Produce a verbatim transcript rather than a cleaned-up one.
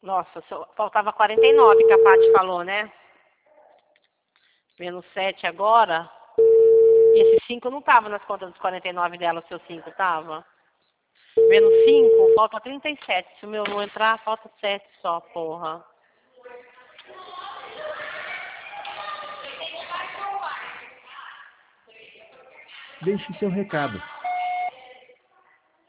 Nossa, só- faltava quarenta e nove que a Paty falou, né? Menos sete agora. E esse cinco não tava nas contas dos quarenta e nove dela, o seu cinco tava? Menos cinco, falta trinta e sete. Se o meu não entrar, falta sete só, porra. Deixe seu recado.